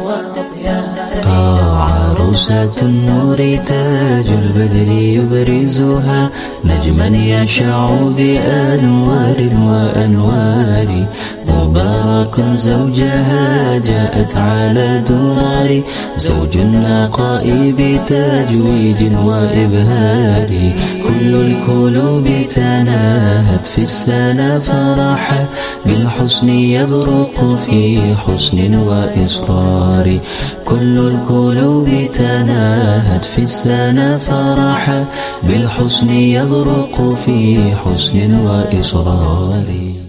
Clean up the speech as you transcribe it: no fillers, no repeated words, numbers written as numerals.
عروسة النور تاج البدر يبرزها، نجما يشع بأنوار وأنوار، مبارك زوجها جاءت على درار، زوج النقاء بتجويد وإبهار. كل القلوب تناهت في السنة فرحا، بالحسن يبرق في حسن وإصرار. كل القلوب تناهت في السنة فرحا، بالحسن يبرق في حسن وإصرار.